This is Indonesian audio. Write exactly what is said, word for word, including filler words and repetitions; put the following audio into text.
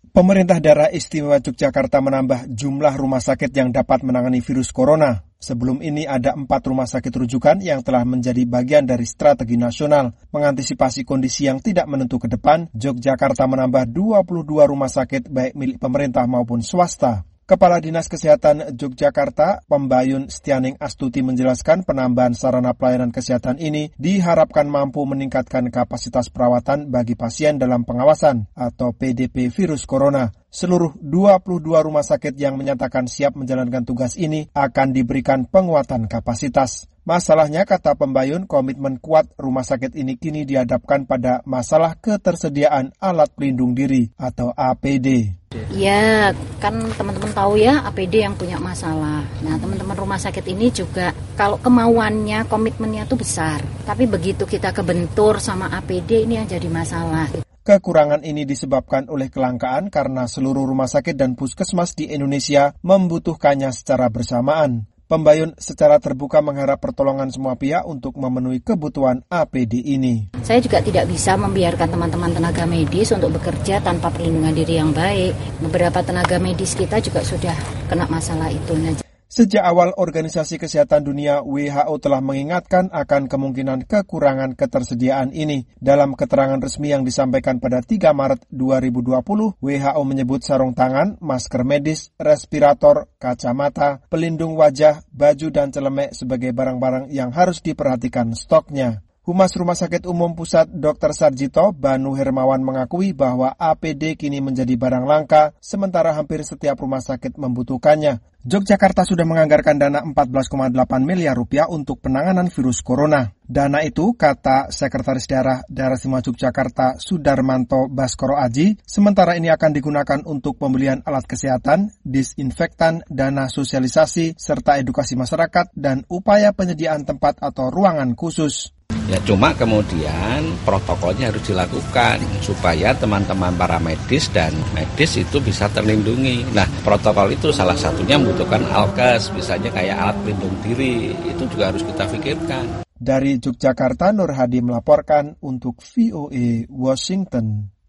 Pemerintah Daerah Istimewa Yogyakarta menambah jumlah rumah sakit yang dapat menangani virus corona. Sebelum ini ada empat rumah sakit rujukan yang telah menjadi bagian dari strategi nasional. Mengantisipasi kondisi yang tidak menentu ke depan, Yogyakarta menambah dua puluh dua rumah sakit baik milik pemerintah maupun swasta. Kepala Dinas Kesehatan Yogyakarta, Pembayun Setianing Astuti menjelaskan penambahan sarana pelayanan kesehatan ini diharapkan mampu meningkatkan kapasitas perawatan bagi pasien dalam pengawasan atau P D P virus corona. Seluruh dua puluh dua rumah sakit yang menyatakan siap menjalankan tugas ini akan diberikan penguatan kapasitas. Masalahnya, kata Pembayun, komitmen kuat rumah sakit ini kini dihadapkan pada masalah ketersediaan alat pelindung diri atau A P D. Ya, kan teman-teman tahu ya A P D yang punya masalah. Nah, teman-teman rumah sakit ini juga kalau kemauannya, komitmennya itu besar. Tapi begitu kita kebentur sama A P D ini yang jadi masalah. Kekurangan ini disebabkan oleh kelangkaan karena seluruh rumah sakit dan puskesmas di Indonesia membutuhkannya secara bersamaan. Pembayun secara terbuka mengharap pertolongan semua pihak untuk memenuhi kebutuhan A P D ini. Saya juga tidak bisa membiarkan teman-teman tenaga medis untuk bekerja tanpa perlindungan diri yang baik. Beberapa tenaga medis kita juga sudah kena masalah itu. Sejak awal Organisasi Kesehatan Dunia W H O telah mengingatkan akan kemungkinan kekurangan ketersediaan ini. Dalam keterangan resmi yang disampaikan pada tiga Maret dua ribu dua puluh, W H O menyebut sarung tangan, masker medis, respirator, kacamata, pelindung wajah, baju dan celemek sebagai barang-barang yang harus diperhatikan stoknya. Humas Rumah Sakit Umum Pusat Dokter Sarjito, Banu Hermawan mengakui bahwa A P D kini menjadi barang langka, sementara hampir setiap rumah sakit membutuhkannya. Yogyakarta sudah menganggarkan dana empat belas koma delapan miliar rupiah untuk penanganan virus corona. Dana itu, kata Sekretaris Daerah Daerah Istimewa Yogyakarta Sudarmanto Baskoro Aji, sementara ini akan digunakan untuk pembelian alat kesehatan, disinfektan, dana sosialisasi, serta edukasi masyarakat, dan upaya penyediaan tempat atau ruangan khusus. Ya cuma kemudian protokolnya harus dilakukan supaya teman-teman para medis dan medis itu bisa terlindungi. Nah, protokol itu salah satunya membutuhkan alkes, misalnya kayak alat pelindung diri, itu juga harus kita pikirkan. Dari Yogyakarta, Nur Hadi melaporkan untuk V O A Washington.